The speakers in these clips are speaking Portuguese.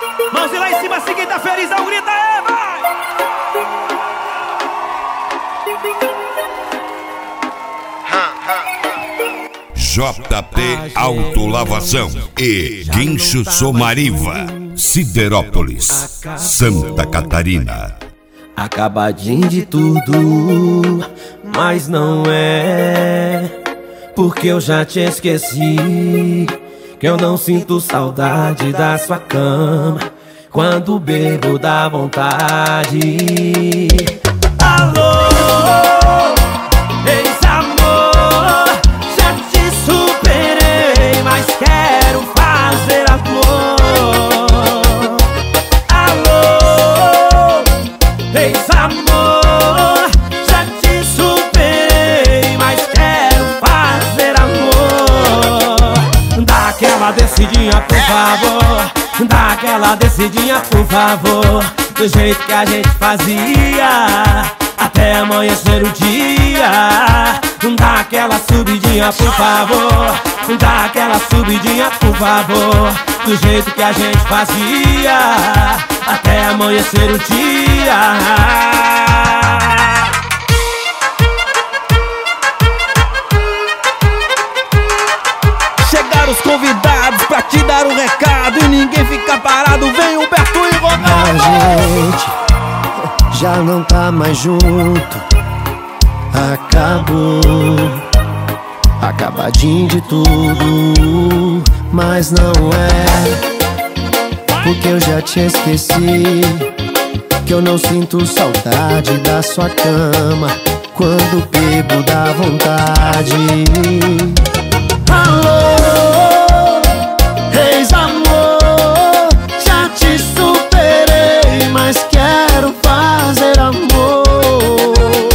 Mãozinha lá em cima, assim quem tá felizão, grita aí, vai! JP Autolavação e Guincho Somariva, Siderópolis, Santa Catarina. Acabadinho de tudo, mas não é, porque eu já te esqueci. Que eu não sinto saudade da sua cama, quando bebo dá vontade. Alô, ex-amor, já te superei, mas quero fazer amor. Alô, ex-amor, já te superei, mas quero fazer amor. Dá aquela descidinha, por favor. Dá aquela descidinha, por favor. Do jeito que a gente fazia, até amanhecer o dia. Dá aquela subidinha, por favor. Dá aquela subidinha, por favor. Do jeito que a gente fazia, até amanhecer o dia. Chegaram os convidados pra te dar um recado e ninguém fica parado, vem Humberto e Ronaldo. A gente já não tá mais junto, acabou, acabadinho de tudo, mas não é, porque eu já te esqueci. Que eu não sinto saudade da sua cama, quando bebo dá vontade. Alô, ex-amor, já te superei, mas quero fazer amor.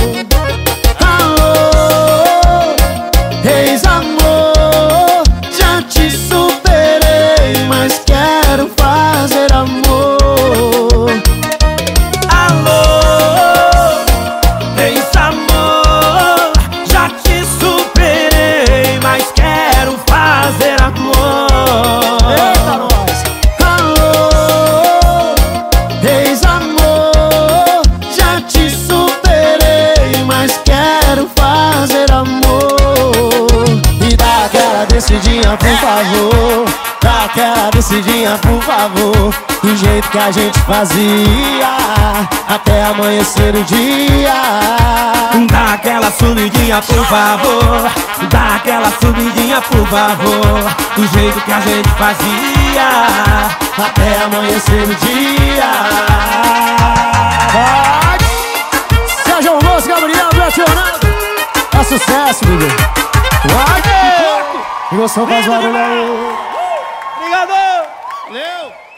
Alô, ex-amor, já te superei, mas quero fazer amor. Alô, ex-amor, já te superei, mas quero fazer amor. Eita, nós! Alô, ex-amor, já te superei, mas quero fazer amor. E dá aquela descidinha, por favor. Dá aquela descidinha, por favor. Do jeito que a gente fazia, até amanhecer o dia. Dá aquela subidinha, por favor. Dá aquela subidinha, por favor. Do jeito que a gente fazia, Até amanhecer o dia. Vai! Sérgio Alonso, Gabriel, Fernando. É sucesso, bebê. Vai! E você faz barulho aí. Obrigado! Valeu!